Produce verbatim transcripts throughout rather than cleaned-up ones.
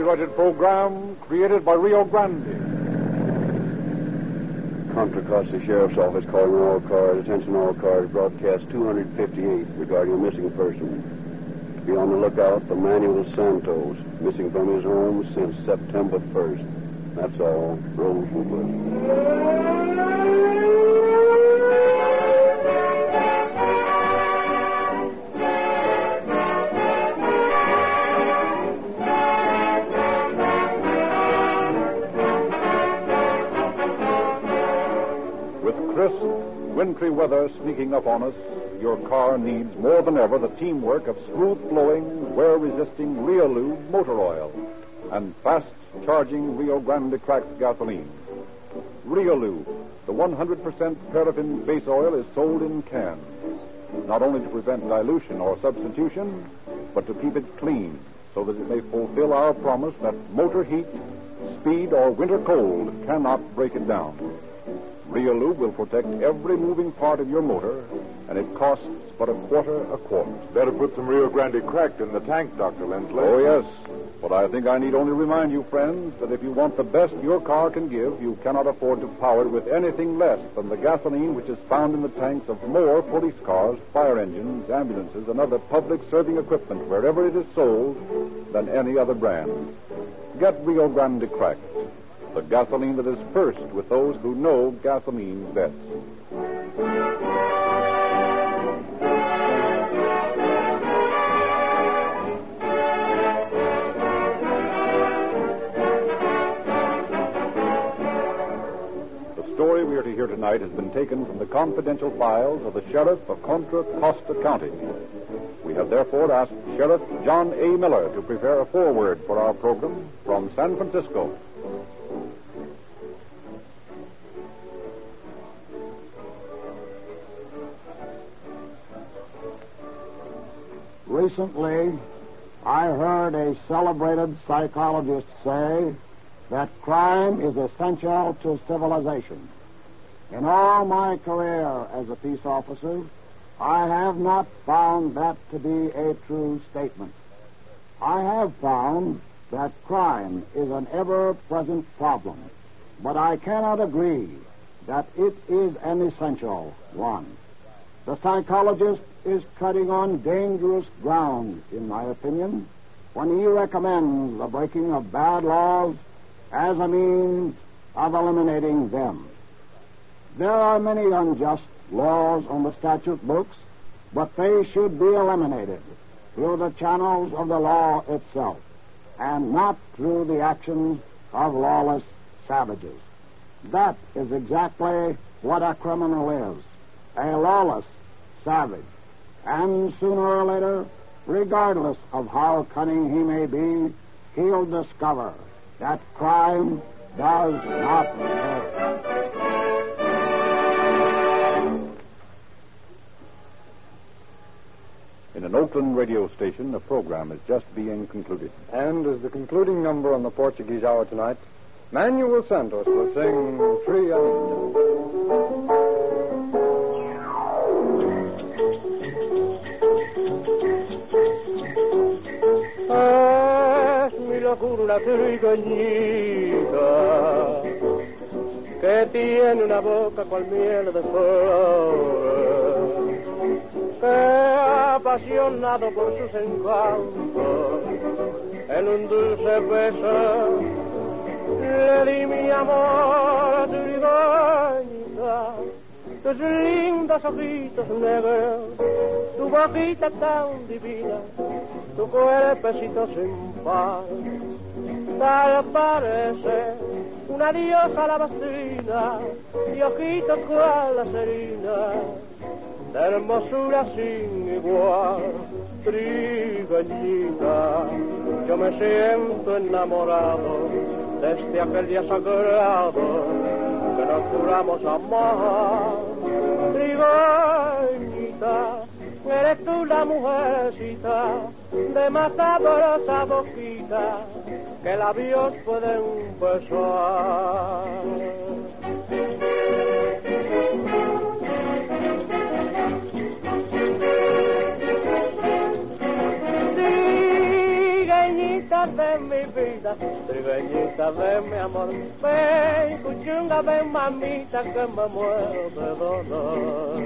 copyrighted program created by Rio Grande. Contra Costa Sheriff's Office calling all cars. Attention all cars. Broadcast two fifty-eight regarding a missing person. To be on the lookout for Manuel Santos, missing from his home since September first. That's all. Roll for Crisp, wintry weather sneaking up on us, your car needs more than ever the teamwork of smooth-flowing, wear-resisting Riolube motor oil and fast-charging Rio Grande cracked gasoline. Riolube, the one hundred percent paraffin base oil, is sold in cans, not only to prevent dilution or substitution, but to keep it clean so that it may fulfill our promise that motor heat, speed, or winter cold cannot break it down. Riolube will protect every moving part of your motor, and it costs but a quarter a quart. Better put some Rio Grande cracked in the tank, Doctor Lindsley. Oh, yes. But I think I need only remind you, friends, that if you want the best your car can give, you cannot afford to power it with anything less than the gasoline which is found in the tanks of more police cars, fire engines, ambulances, and other public serving equipment wherever it is sold than any other brand. Get Rio Grande cracked. The gasoline that is first with those who know gasoline best. The story we are to hear tonight has been taken from the confidential files of the Sheriff of Contra Costa County. We have therefore asked Sheriff John A. Miller to prepare a foreword for our program from San Francisco. Recently, I heard a celebrated psychologist say that crime is essential to civilization. In all my career as a peace officer, I have not found that to be a true statement. I have found that crime is an ever-present problem, but I cannot agree that it is an essential one. The psychologist is treading on dangerous ground, in my opinion, when he recommends the breaking of bad laws as a means of eliminating them. There are many unjust laws on the statute books, but they should be eliminated through the channels of the law itself, and not through the actions of lawless savages. That is exactly what a criminal is, a lawless savage. And sooner or later, regardless of how cunning he may be, he'll discover that crime does not pay. In an Oakland radio station, a program is just being concluded. And as the concluding number on the Portuguese hour tonight, Manuel Santos will sing Trianita. Una trigueñita que tiene una boca cual miel de flor, que apasionado por sus encantos en un dulce beso le di mi amor trigueñita, tus lindos ojitos negros, tu boquita tan divina, tu cuerpecito sin par, tal parece una diosa lavastrina y ojitos cual la serina, de hermosura sin igual, trigueñita. Yo me siento enamorado desde aquel día sagrado que nos juramos amar, trigueñita. Eres tú la mujercita de más sabrosa boquita que labios pueden besar. Trigueñita de mi vida, trigueñita de mi amor. Ven, cuchunga, ven, mamita, que me muero de dolor.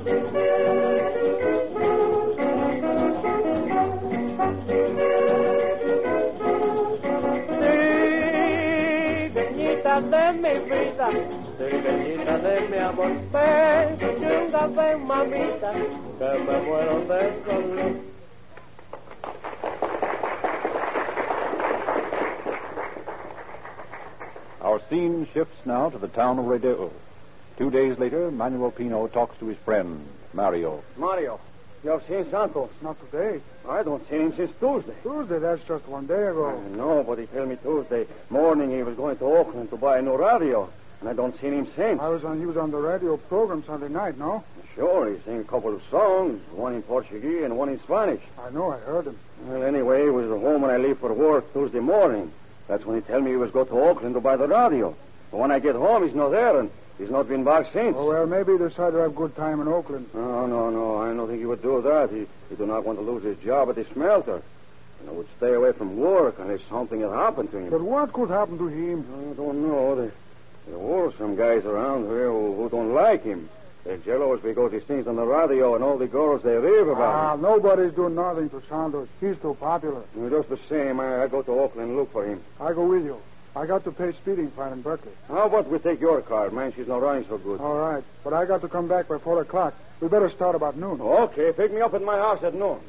Trigueñita de mi vida, trigueñita de mi amor. Ven, cuchunga, ven, mamita, que me muero de dolor. Our scene shifts now to the town of Rodeo. Two days later, Manuel Pino talks to his friend, Mario. Mario, you have seen Santos? Not today. I don't see him since Tuesday. Tuesday, that's just one day ago. I know, but he told me Tuesday morning he was going to Oakland to buy a new radio, and I don't see him since. I was on, he was on the radio program Sunday night, no? Sure, he sang a couple of songs, one in Portuguese and one in Spanish. I know, I heard him. Well, anyway, he was at home when I leave for work Tuesday morning. That's when he told me he was going to Oakland to buy the radio. But when I get home, he's not there, and he's not been back since. Oh, well, maybe he decided to have a good time in Oakland. No, no, no. I don't think he would do that. He, he do not want to lose his job at the smelter. And I would stay away from work unless something had happened to him. But what could happen to him? I don't know. There, there were some guys around here who, who don't like him. They're jealous because he sings on the radio and all the girls they rave about Ah, him. nobody's doing nothing to Santos. He's too popular. Well, just the same, I, I go to Oakland and look for him. I go with you. I got to pay speeding fine in Berkeley. How about we take your car? Man, she's not running so good. All right, but I got to come back by four o'clock. We better start about noon. Okay, pick me up at my house at noon.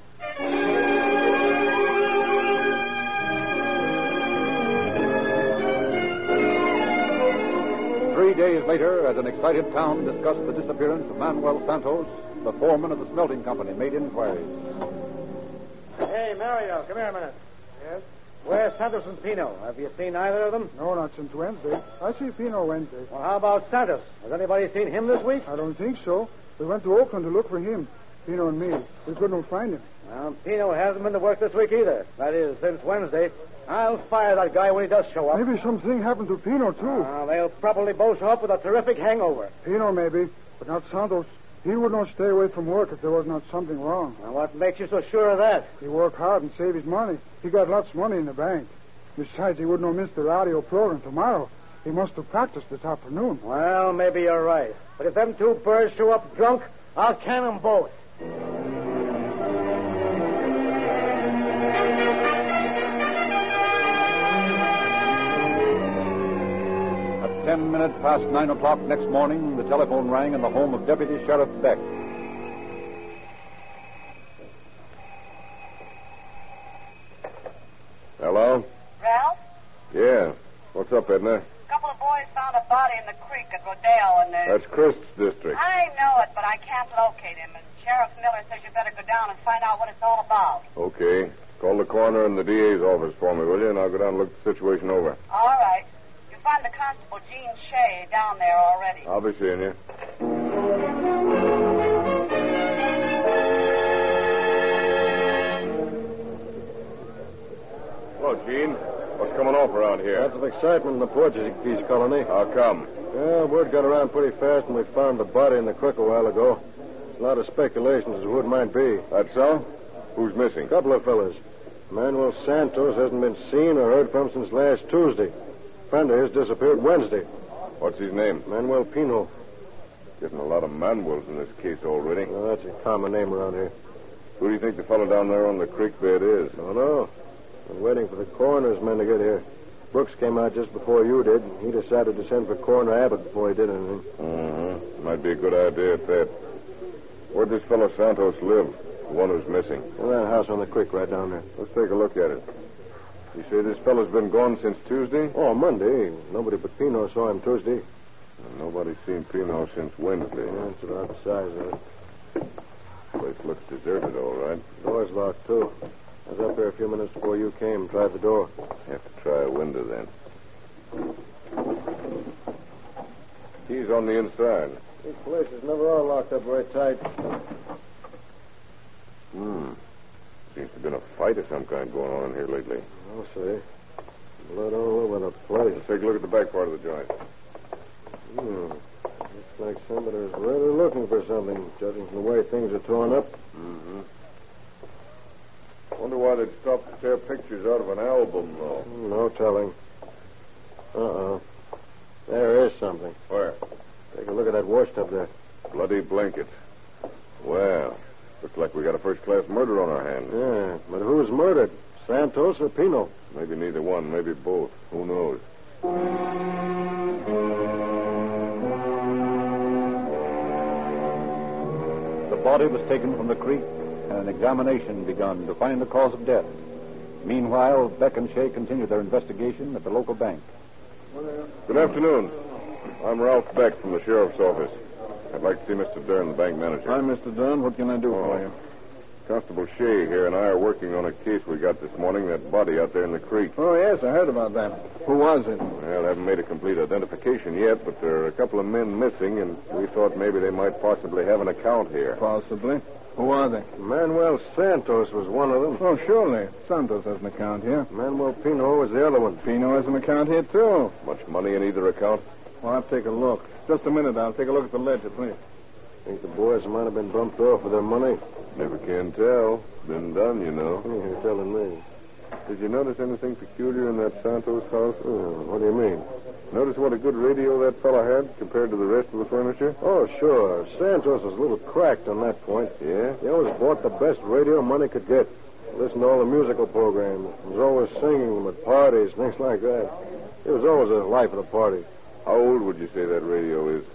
Three days later, as an excited town discussed the disappearance of Manuel Santos, the foreman of the smelting company made inquiries. Hey, Mario, come here a minute. Yes? Where's Santos and Pino? Have you seen either of them? No, not since Wednesday. I see Pino Wednesday. Well, how about Santos? Has anybody seen him this week? I don't think so. We went to Oakland to look for him, Pino and me. We couldn't find him. Well, Pino hasn't been to work this week either. That is, since Wednesday. I'll fire that guy when he does show up. Maybe something happened to Pino, too. Uh, they'll probably both show up with a terrific hangover. Pino, maybe, but not Santos. He would not stay away from work if there was not something wrong. Now, what makes you so sure of that? He worked hard and saved his money. He got lots of money in the bank. Besides, he would not miss the radio program tomorrow. He must have practiced this afternoon. Well, maybe you're right. But if them two birds show up drunk, I'll can them both. Ten minutes past nine o'clock next morning, the telephone rang in the home of Deputy Sheriff Beck. Hello? Ralph? Yeah. What's up, Edna? A couple of boys found a body in the creek at Rodeo, and they... That's Christ's district. I know it, but I can't locate him, and Sheriff Miller says you better go down and find out what it's all about. Okay. Call the coroner and the D A's office for me, will you? And I'll go down and look the situation over. All right. You find the constable, Gene Shea, down there already. I'll be seeing you. Hello, Gene. What's coming off around here? Lots of excitement in the Portuguese colony. How come? Yeah, word got around pretty fast, and we found the body in the creek a while ago. There's a lot of speculation as to who it might be. That's so? Who's missing? A couple of fellas. Manuel Santos hasn't been seen or heard from since last Tuesday. A friend of his disappeared Wednesday. What's his name? Manuel Pino. Getting a lot of Manuels in this case already. Well, that's a common name around here. Who do you think the fellow down there on the creek bed is? Don't know. Been waiting for the coroner's men to get here. Brooks came out just before you did, and he decided to send for Coroner Abbott before he did anything. Mm-hmm. Might be a good idea at that. Where'd this fellow Santos live? The one who's missing. In that house on the creek right down there. Let's take a look at it. You say this fellow's been gone since Tuesday? Oh, Monday. Nobody but Pino saw him Tuesday. And nobody's seen Pino since Wednesday. Yeah, that's about the size of it. Place looks deserted, all right. Door's locked, too. I was up there a few minutes before you came. Tried the door. Have to try a window, then. Key's on the inside. These places never are locked up very tight. Hmm. Seems to have been a fight of some kind going on in here lately. I'll say. Blood all over the place. Let's take a look at the back part of the joint. Hmm. Looks like somebody's really looking for something, judging from the way things are torn up. Mm-hmm. Wonder why they'd stop to tear pictures out of an album, though. No telling. Uh-oh. There is something. Where? Take a look at that washtub there. Bloody blankets. Well, looks like we got a first-class murder on our hands. Yeah, but who's murdered? Santos or Pino? Maybe neither one, maybe both. Who knows? The body was taken from the creek and an examination begun to find the cause of death. Meanwhile, Beck and Shea continued their investigation at the local bank. Good afternoon. I'm Ralph Beck from the sheriff's office. I'd like to see Mister Dern, the bank manager. Hi, Mister Dern. What can I do Oh. for you? Constable Shea here and I are working on a case we got this morning, that body out there in the creek. Oh, yes, I heard about that. Who was it? Well, I haven't made a complete identification yet, but there are a couple of men missing, and we thought maybe they might possibly have an account here. Possibly. Who are they? Manuel Santos was one of them. Oh, surely. Santos has an account here. Manuel Pino was the other one. Pino has an account here, too. Much money in either account? Well, I'll take a look. Just a minute. I'll take a look at the ledger, please. Think the boys might have been bumped off with their money? Never can tell. Been done, you know. You're telling me. Did you notice anything peculiar in that Santos house? Oh, what do you mean? Notice what a good radio that fellow had compared to the rest of the furniture? Oh, sure. Santos was a little cracked on that point. Yeah? He always bought the best radio money could get. Listened to all the musical programs. Was always singing at parties, things like that. He was always the life of the party. How old would you say that radio is?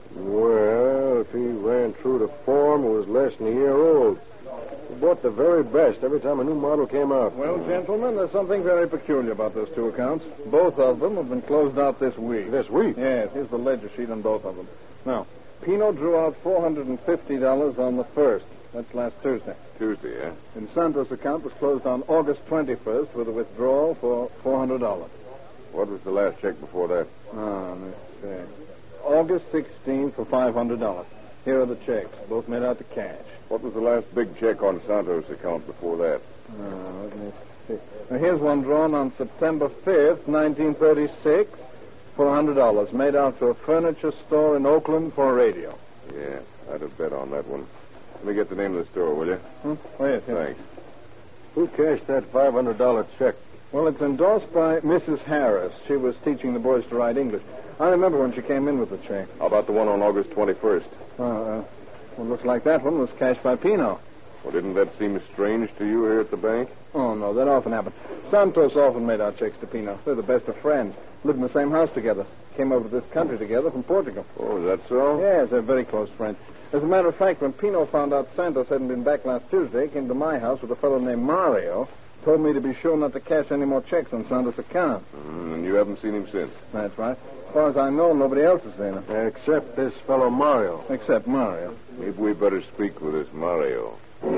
Well, if he ran true to form, it was less than a year old. He bought the very best every time a new model came out. Well, gentlemen, there's something very peculiar about those two accounts. Both of them have been closed out this week. This week? Yes, here's the ledger sheet on both of them. Now, Pino drew out four hundred fifty dollars on the first. That's last Tuesday. Tuesday, eh? And Santos' account was closed on August twenty-first with a withdrawal for four hundred dollars. What was the last check before that? Oh, let's see. August sixteenth for five hundred dollars. Here are the checks, both made out to cash. What was the last big check on Santos' account before that? Uh, let me see. Now, here's one drawn on September fifth, nineteen thirty-six, for one hundred dollars, made out to a furniture store in Oakland for a radio. Yeah, I'd have bet on that one. Let me get the name of the store, will you? Hmm? Oh, yes, yes. Thanks. Who cashed that five hundred dollars check? Well, it's endorsed by Missus Harris. She was teaching the boys to write English. I remember when she came in with the check. How about the one on August twenty-first? Uh, uh, well, looks like that one was cashed by Pino. Well, didn't that seem strange to you here at the bank? Oh, no, that often happened. Santos often made out checks to Pino. They're the best of friends. Lived in the same house together. Came over to this country together from Portugal. Oh, is that so? Yes, they're very close friends. As a matter of fact, when Pino found out Santos hadn't been back last Tuesday, he came to my house with a fellow named Mario, told me to be sure not to cash any more checks on Santos' account. Mm, and you haven't seen him since? That's right. As far as I know, nobody else has seen him. Except this fellow Mario. Except Mario. Maybe we better speak with this Mario.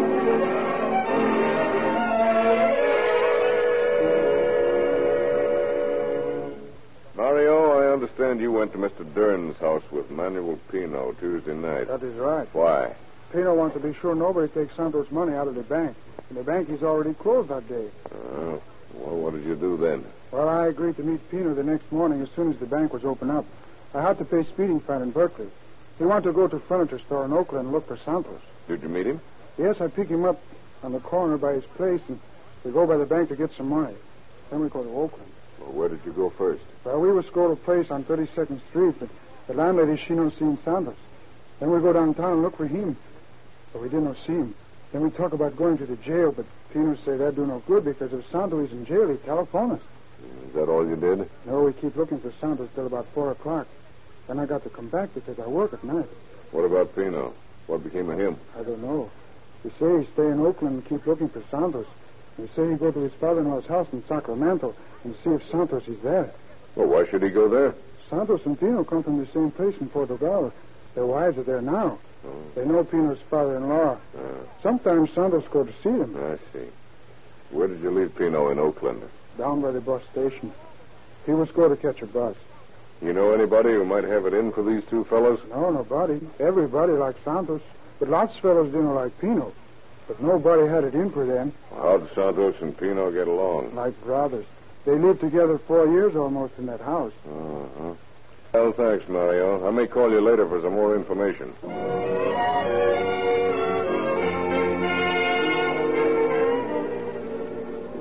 Mario, I understand you went to Mister Dern's house with Manuel Pino Tuesday night. That is right. Why? Pino wants to be sure nobody takes Santos' money out of the bank. And the bank is already closed that day. Uh, well, what did you do then? Well, I agreed to meet Pino the next morning as soon as the bank was open up. I had to pay speeding fine in Berkeley. He wanted to go to a furniture store in Oakland and look for Santos. Did you meet him? Yes, I pick him up on the corner by his place, and we go by the bank to get some money. Then we go to Oakland. Well, where did you go first? Well, we was go to a place on thirty-second Street, but the landlady, she don't see Santos. Then we go downtown and look for him, but we didn't see him. Then we talk about going to the jail, but Pino say that do no good because if Santos is in jail, he telephone us. Is that all you did? No, we keep looking for Santos till about four o'clock. Then I got to come back because I work at night. What about Pino? What became of him? I don't know. They say he stay in Oakland and keep looking for Santos. They say he go to his father-in-law's house in Sacramento and see if Santos is there. Well, why should he go there? Santos and Pino come from the same place in Portugal. Their wives are there now. Oh. They know Pino's father-in-law. Uh, Sometimes Santos go to see them. I see. Where did you leave Pino in Oakland? Down by the bus station. He was going to catch a bus. You know anybody who might have it in for these two fellows? No, nobody. Everybody likes Santos. But lots of fellows didn't like Pino. But nobody had it in for them. How'd Santos and Pino get along? Like brothers. They lived together four years almost in that house. Uh-huh. Well, thanks, Mario. I may call you later for some more information.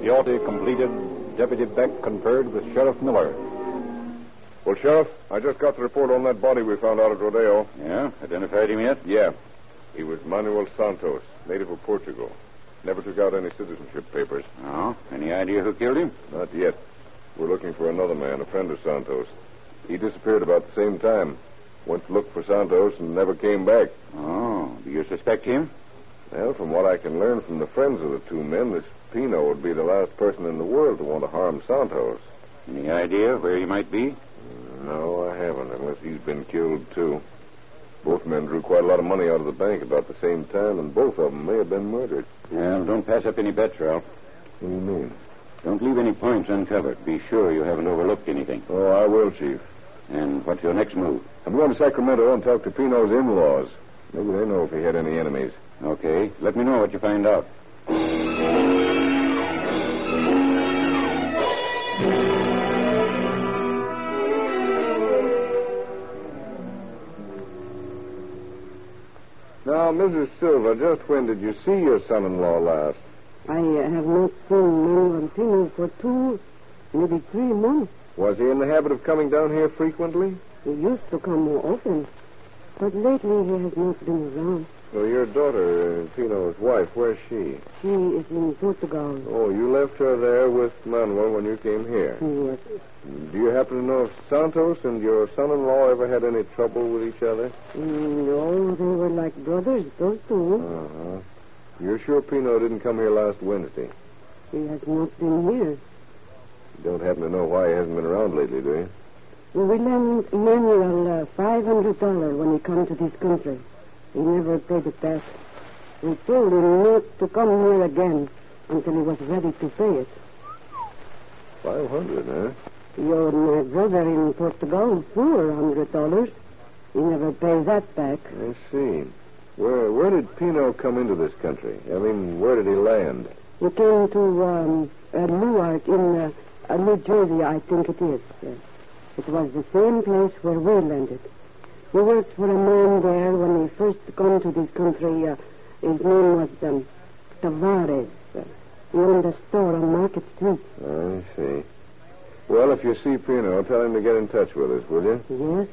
The order completed, Deputy Beck conferred with Sheriff Miller. Well, Sheriff, I just got the report on that body we found out at Rodeo. Yeah? Identified him yet? Yeah. He was Manuel Santos, native of Portugal. Never took out any citizenship papers. Oh? Any idea who killed him? Not yet. We're looking for another man, a friend of Santos. He disappeared about the same time. Went to look for Santos and never came back. Oh, do you suspect him? Well, from what I can learn from the friends of the two men, this Pino would be the last person in the world to want to harm Santos. Any idea where he might be? No, I haven't, unless he's been killed, too. Both men drew quite a lot of money out of the bank about the same time, and both of them may have been murdered. Well, don't pass up any bets, Ralph. What do you mean? Don't leave any points uncovered. Be sure you haven't overlooked anything. Oh, I will, Chief. And what's your next move? I'm going to Sacramento and talk to Pino's in-laws. Maybe they know if he had any enemies. Okay. Let me know what you find out. Now, Missus Silva, just when did you see your son-in-law last? I uh, have not seen Manuel Pino for two, maybe three months. Was he in the habit of coming down here frequently? He used to come more often, but lately he has not been around. Well, your daughter, uh, Pino's wife, where's she? She is in Portugal. Oh, you left her there with Manuel when you came here? Yes. Do you happen to know if Santos and your son-in-law ever had any trouble with each other? Mm, no, they were like brothers, those two. Uh-huh. You're sure Pino didn't come here last Wednesday? He has not been here. You don't happen to know why he hasn't been around lately, do you? We lent Manuel uh, five hundred dollars when he come to this country. He never paid it back. We told him not to come here again until he was ready to pay it. Five hundred, huh? He owed my brother in Portugal four hundred dollars. He never paid that back. I see. Where where did Pino come into this country? I mean, where did he land? He came to um, uh, Newark in uh, uh, New Jersey, I think it is. Uh, it was the same place where we landed. He worked for a man there when he first come to this country. Uh, his name was um, Tavares. Uh, he owned a store on Market Street. I see. Well, if you see Pino, tell him to get in touch with us, will you? Yes.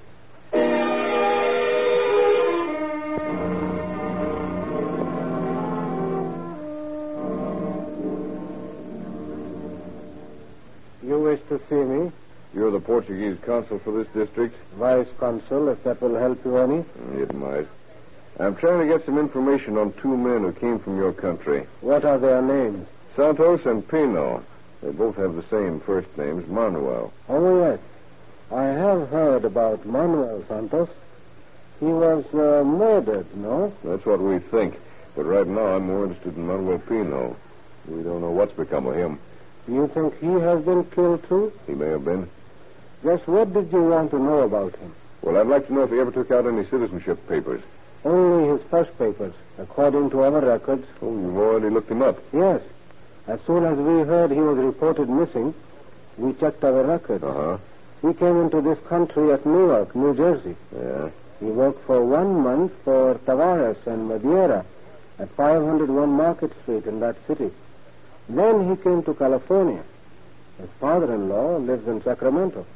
You wish to see me? You're the Portuguese consul for this district? Vice consul, if that will help you any. It might. I'm trying to get some information on two men who came from your country. What are their names? Santos and Pino. They both have the same first names, Manuel. Oh, yes. I have heard about Manuel Santos. He was uh, murdered, no? That's what we think. But right now I'm more interested in Manuel Pino. We don't know what's become of him. You think he has been killed, too? He may have been. Just what did you want to know about him? Well, I'd like to know if he ever took out any citizenship papers. Only his first papers, according to our records. Oh, you've already looked him up? Yes. As soon as we heard he was reported missing, we checked our records. Uh-huh. He came into this country at Newark, New Jersey. Yeah. He worked for one month for Tavares and Madeira at five oh one Market Street in that city. Then he came to California. His father-in-law lives in Sacramento.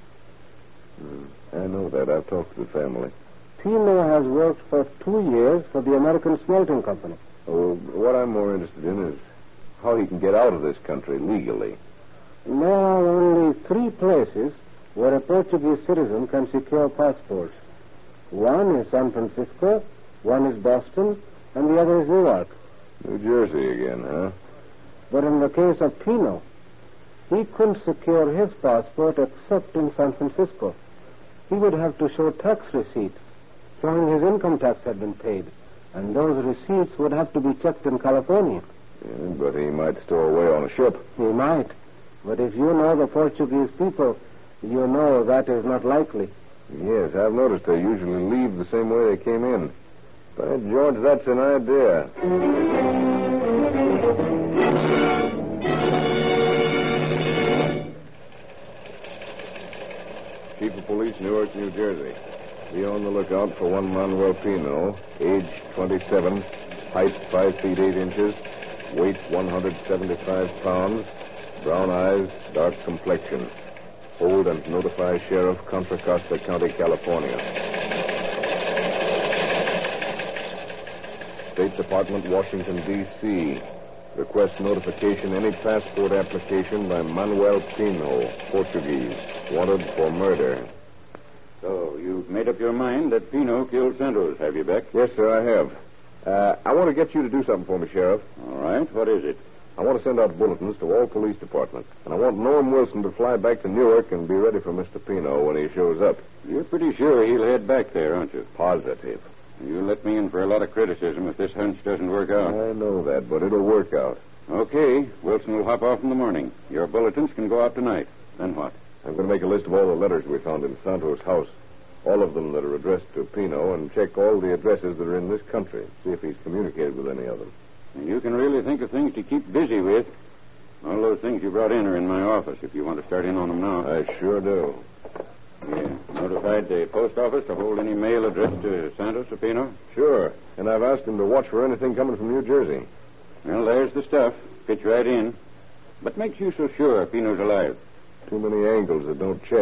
Mm, I know that. I've talked to the family. Pino has worked for two years for the American Smelting Company. Oh, what I'm more interested in is how he can get out of this country legally. There are only three places where a Portuguese citizen can secure passports. One is San Francisco, one is Boston, and the other is Newark. New Jersey again, huh? But in the case of Pino, he couldn't secure his passport except in San Francisco. He would have to show tax receipts showing his income tax had been paid, and those receipts would have to be checked in California. Yeah, but he might stow away on a ship. He might. But if you know the Portuguese people, you know that is not likely. Yes, I've noticed they usually leave the same way they came in. By George, that's an idea. Chief of Police, Newark, New Jersey. Be on the lookout for one Manuel Pino, age twenty-seven, height five feet eight inches, weight one hundred seventy-five pounds, brown eyes, dark complexion. Hold and notify Sheriff Contra Costa County, California. State Department, Washington, D C Request notification any passport application by Manuel Pino, Portuguese, wanted for murder. So, you've made up your mind that Pino killed Santos, have you, Beck? Yes, sir, I have. Uh, I want to get you to do something for me, Sheriff. All right. What is it? I want to send out bulletins to all police departments. And I want Norm Wilson to fly back to Newark and be ready for Mister Pino when he shows up. You're pretty sure he'll head back there, aren't you? Positive. You let me in for a lot of criticism if this hunch doesn't work out. I know that, but it'll work out. Okay. Wilson will hop off in the morning. Your bulletins can go out tonight. Then what? I'm going to make a list of all the letters we found in Santos' house. All of them that are addressed to Pino, and check all the addresses that are in this country. See if he's communicated with any of them. You can really think of things to keep busy with. All those things you brought in are in my office, if you want to start in on them now. I sure do. Yeah. Notified the post office to hold any mail addressed to Santos or Pino? Sure. And I've asked him to watch for anything coming from New Jersey. Well, there's the stuff. Fit right in. What makes you so sure Pino's alive? Too many angles that don't check.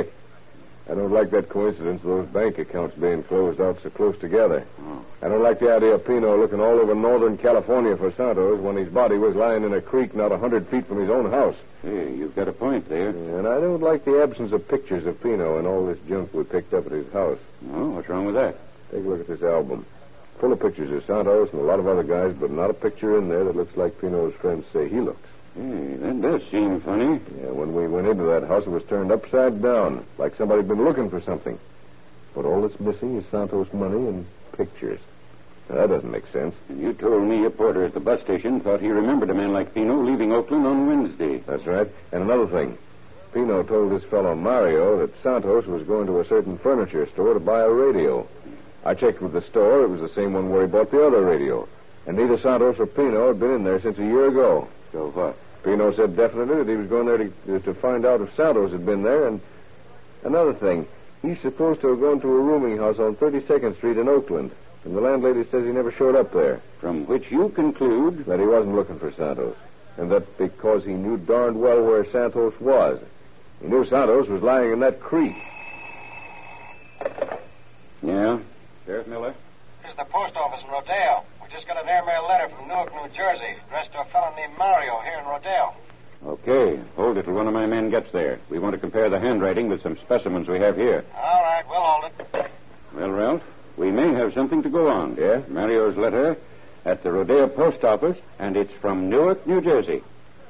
I don't like that coincidence of those bank accounts being closed out so close together. Oh. I don't like the idea of Pino looking all over Northern California for Santos when his body was lying in a creek not a hundred feet from his own house. Hey, you've got a point there. And I don't like the absence of pictures of Pino and all this junk we picked up at his house. Oh, what's wrong with that? Take a look at this album. Full of pictures of Santos and a lot of other guys, but not a picture in there that looks like Pino's friends say he looks. Hey, that does seem funny. Yeah, when we went into that house, it was turned upside down, like somebody had been looking for something. But all that's missing is Santos' money and pictures. Now, that doesn't make sense. And you told me a porter at the bus station thought he remembered a man like Pino leaving Oakland on Wednesday. That's right. And another thing. Pino told this fellow Mario that Santos was going to a certain furniture store to buy a radio. I checked with the store. It was the same one where he bought the other radio. And neither Santos or Pino had been in there since a year ago. So what? Pino said definitely that he was going there to, to find out if Santos had been there. And another thing, he's supposed to have gone to a rooming house on thirty-second Street in Oakland. And the landlady says he never showed up there. From which you conclude that he wasn't looking for Santos. And that because he knew darned well where Santos was. He knew Santos was lying in that creek. Yeah? Sheriff Miller? This is the post office in Rodeo. We just got an airmail letter from Newark, New Jersey, addressed to a fellow named Mario here in Rodeo. Okay. Hold it till one of my men gets there. We want to compare the handwriting with some specimens we have here. All right, we'll hold it. Well, Ralph, we may have something to go on. Yeah? Mario's letter at the Rodeo post office, and it's from Newark, New Jersey.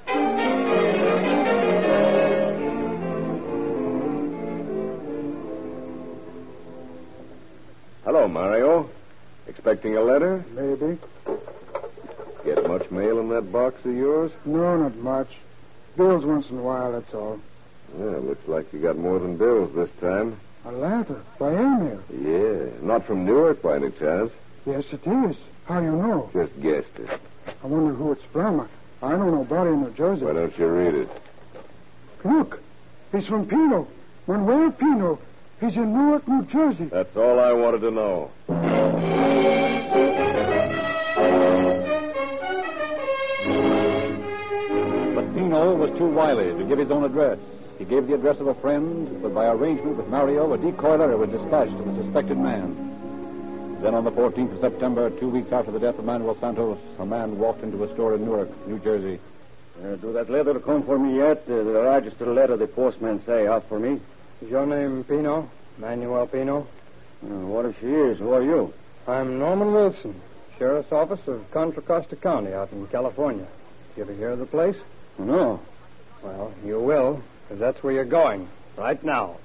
Hello, Mario. Expecting a letter? Maybe. Get much mail in that box of yours? No, not much. Bills once in a while, that's all. Yeah, looks like you got more than bills this time. A letter? By airmail? Yeah. Not from Newark by any chance? Yes, it is. How you know? Just guessed it. I wonder who it's from. I don't know nobody in New Jersey. Why don't you read it? Look. It's from Pino. Manuel Pino. He's in Newark, New Jersey. That's all I wanted to know. But Pino was too wily to give his own address. He gave the address of a friend, but by arrangement with Mario, a decoy letter was dispatched to the suspected man. Then on the fourteenth of September, two weeks after the death of Manuel Santos, a man walked into a store in Newark, New Jersey. Uh, do that letter come for me yet? Uh, the registered letter the postman say out for me. Is your name Pino? Manuel Pino? Uh, what if she is? Who are you? I'm Norman Wilson, Sheriff's Office of Contra Costa County out in California. You ever hear of the place? No. Well, you will, because that's where you're going, right now.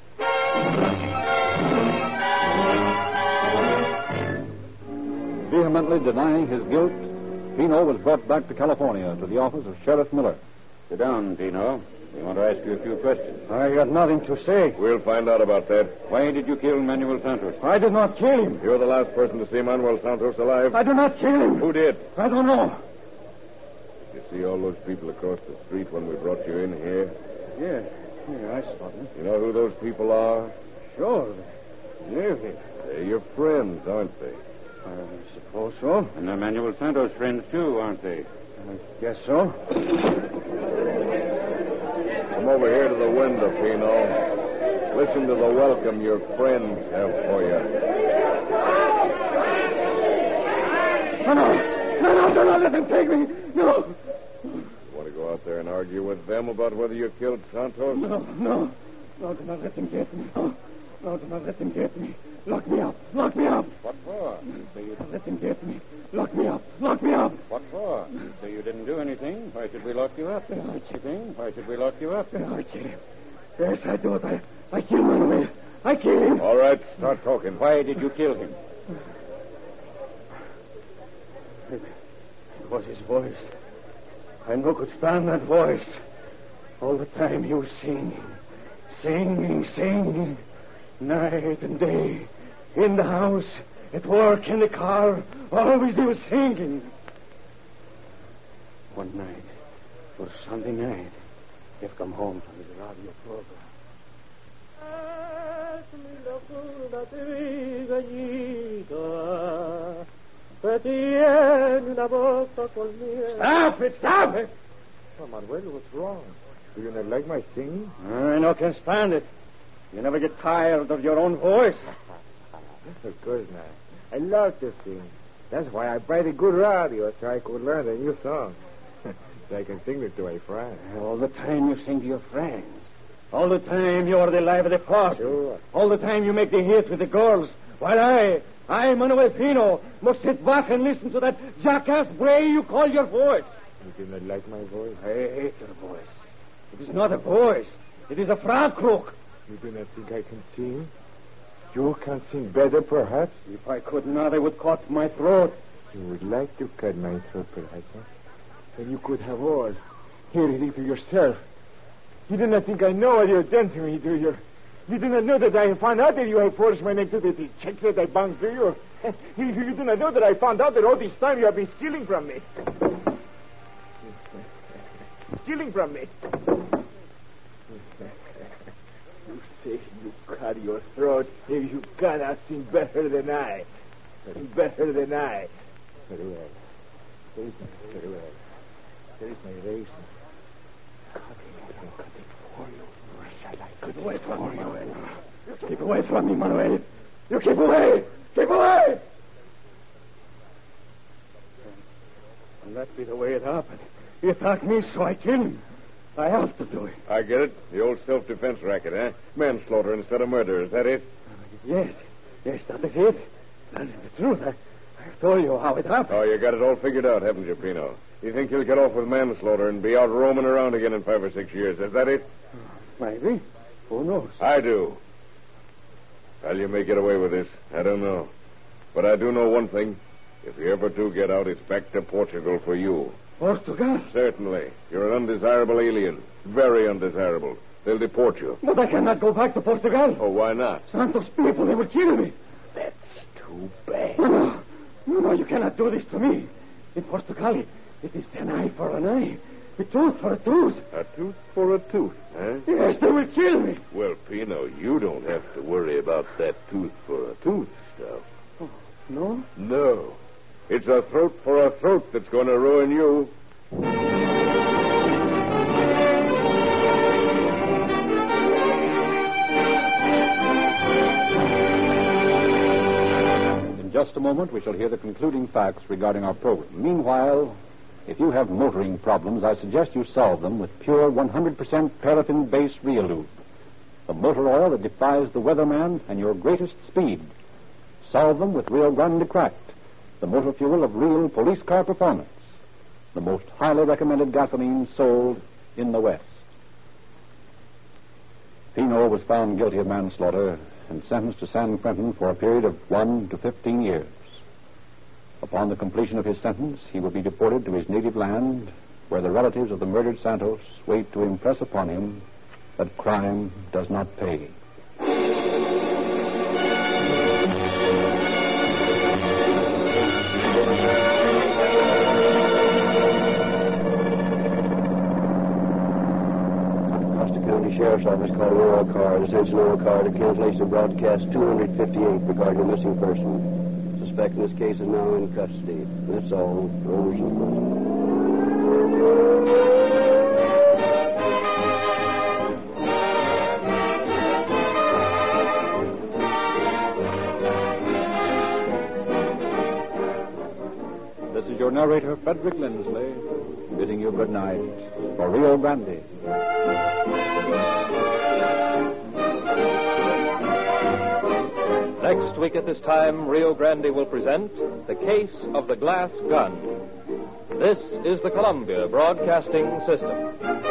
Vehemently denying his guilt, Pino was brought back to California to the office of Sheriff Miller. Sit down, Pino. We want to ask you a few questions. I got nothing to say. We'll find out about that. Why did you kill Manuel Santos? I did not kill him. You're the last person to see Manuel Santos alive. I did not kill him. Who did? I don't know. You see all those people across the street when we brought you in here? Yeah, yeah, I saw them. You know who those people are? Sure. They're here. They're your friends, aren't they? I suppose so. And they're Manuel Santos' friends, too, aren't they? I guess so. Come over here to the window, Pino. Listen to the welcome your friends have for you. No, no. No, no, do not let them take me. No. You want to go out there and argue with them about whether you killed Santos? No, no. No, do not let them get me. No, no, do not let them get me. Lock me up. Lock me up. What for? Do not let them get me. Lock me up. Lock me up. What for? So you didn't do anything? Why should we lock you up? Anything? Why should we lock you up? I kill him. Yes, I do it. I, I kill Manuel. I kill him. All right, start talking. Why did you kill him? It, it was his voice. I no could stand that voice. All the time he was singing. Singing, singing. Night and day. In the house. At work, in the car. Always he was singing. One night. It was Sunday night. He'd come home from his radio program. Stop it! Stop it! Oh, Manuel, what's wrong? Do you not like my singing? I no can stand it. You never get tired of your own voice. Of course not. I love to sing. That's why I buy the good radio so I could learn a new song. So I can sing it to my friends. All the time you sing to your friends. All the time you are the life of the party. Sure. All the time you make the hits with the girls. While I, I, Manuel Pino, must sit back and listen to that jackass way you call your voice. You do not like my voice? I hate your voice. It is not a voice. It is a frog croak. You do not think I can sing? You can sing better, perhaps? If I could not, I would cut my throat. You would like to cut my throat, perhaps, huh? Then you could have all. Hear it to yourself. You do not think I know what you have done to me, do you? You do not know that I found out that you have forced my neck to the, the checks that I bounced to you. you. You do not know that I found out that all this time you have been stealing from me. Stealing from me. You say you cut your throat if you cannot sing better than I. Better than I. Very well. Very, very well. There is my razor. Cut it. I can cut it for you. Or shall I cut away from me, Manuel? You keep away from me, Manuel. You keep away. Keep away. And that be the way it happened. He attacked me, so I killed him. I have to do it. I get it. The old self-defense racket, eh? Manslaughter instead of murder. Is that it? Yes. Yes, that is it. That is the truth. I, I've told you how it happened. Oh, you got it all figured out, haven't you, Pino? You think you'll get off with manslaughter and be out roaming around again in five or six years. Is that it? Maybe. Who knows? I do. How you may get away with this, I don't know. But I do know one thing. If you ever do get out, it's back to Portugal for you. Portugal? Certainly. You're an undesirable alien. Very undesirable. They'll deport you. But I cannot go back to Portugal. Oh, why not? Santos people, they will kill me. That's too bad. No, no, no, you cannot do this to me. In Portugal, it is an eye for an eye. A tooth for a tooth. A tooth for a tooth, huh? Yes, they will kill me. Well, Pino, you don't have to worry about that tooth for a tooth stuff. Oh, no? No. It's a throat for a throat that's going to ruin you. In just a moment, we shall hear the concluding facts regarding our program. Meanwhile, if you have motoring problems, I suggest you solve them with pure one hundred percent paraffin-based Realube, the motor oil that defies the weatherman and your greatest speed. Solve them with Rio Grande Cracked, the motor fuel of real police car performance, the most highly recommended gasoline sold in the West. Pino was found guilty of manslaughter and sentenced to San Quentin for a period of one to fifteen years. Upon the completion of his sentence, he will be deported to his native land, where the relatives of the murdered Santos wait to impress upon him that crime does not pay. Sheriff's Office calling all cars. Attention all cars. To cancellation broadcast two hundred fifty-eight regarding a missing person. Suspect in this case is now in custody. That's all. Over and This is your narrator, Frederick Lindsley, bidding you good night for Rio Grande. Next week at this time, Rio Grande will present The Case of the Glass Gun. This is the Columbia Broadcasting System.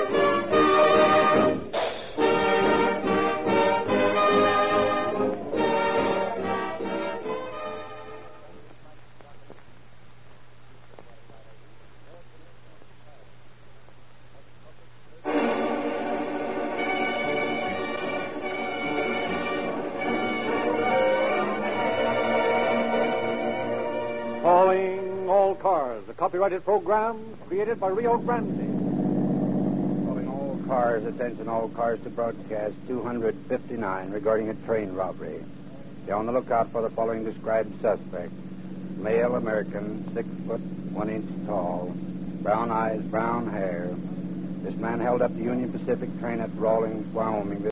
Calling all cars, a copyrighted program created by Rio Grande. Calling all cars, attention all cars to broadcast two fifty-nine regarding a train robbery. Be on the lookout for the following described suspect. Male American, six foot, one inch tall, brown eyes, brown hair. This man held up the Union Pacific train at Rawlins, Wyoming.